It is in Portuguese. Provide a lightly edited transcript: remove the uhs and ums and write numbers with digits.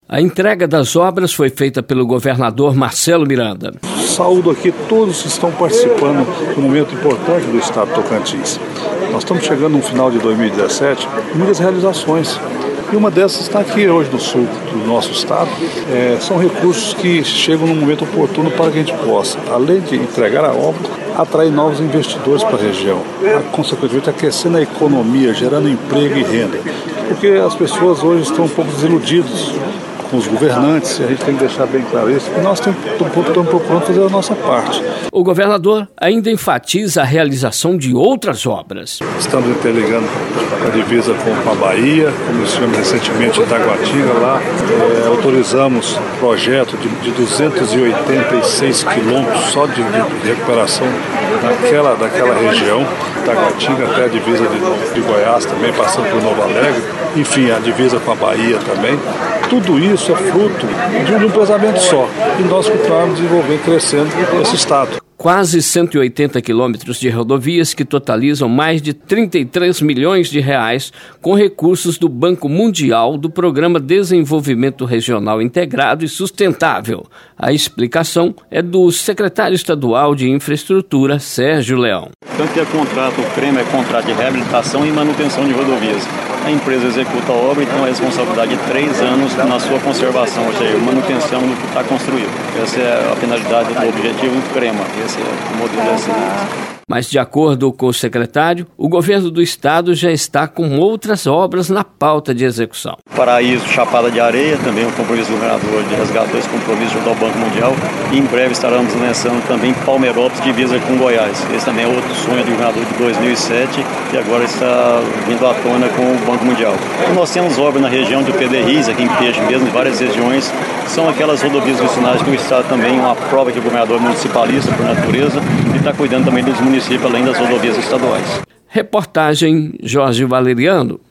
A entrega das obras foi feita pelo governador Marcelo Miranda. Saúdo aqui todos que estão participando de um momento importante do estado de Tocantins. Nós estamos chegando no final de 2017 com muitas realizações. E uma dessas está aqui hoje no sul do nosso estado. São recursos que chegam num momento oportuno para que a gente possa, além de entregar a obra, atrair novos investidores para a região, consequentemente aquecendo a economia, gerando emprego e renda. Porque as pessoas hoje estão um pouco desiludidas com os governantes, e a gente tem que deixar bem claro isso, e nós estamos procurando fazer a nossa parte. O governador ainda enfatiza a realização de outras obras. Estamos interligando a divisa com a Bahia, como estivemos recentemente em Taguatinga lá, autorizamos um projeto de 286 quilômetros só de recuperação daquela região, Taguatinga até a divisa de Goiás também, passando por Nova Alegre, enfim, a divisa com a Bahia também. Tudo isso é fruto de um pensamento só, e nós continuamos desenvolvendo, crescendo esse estado. Quase 180 quilômetros de rodovias que totalizam mais de 33 milhões de reais com recursos do Banco Mundial do Programa Desenvolvimento Regional Integrado e Sustentável. A explicação é do secretário estadual de Infraestrutura, Sérgio Leão. Tanto que o prêmio é contrato de reabilitação e manutenção de rodovias. A empresa executa a obra, então é responsabilidade de 3 anos na sua conservação, ou seja, manutenção do que está construído. Essa é a finalidade do objetivo do CREMA, esse é o modelo da cidade. Mas, de acordo com o secretário, o governo do estado já está com outras obras na pauta de execução. Paraíso, Chapada de Areia, também o compromisso do governador de resgatar esse compromisso junto ao Banco Mundial. E em breve estaremos lançando também Palmeirópolis, divisa com Goiás. Esse também é outro sonho do governador de 2007 e agora está vindo à tona com o Banco Mundial. E nós temos obras na região de Pederneiras, aqui em Peixe mesmo, em várias regiões. São aquelas rodovias nacionais que o estado também, uma prova que o governador é municipalista por natureza e está cuidando também dos municípios, além das rodovias estaduais. Reportagem Jorge Valeriano.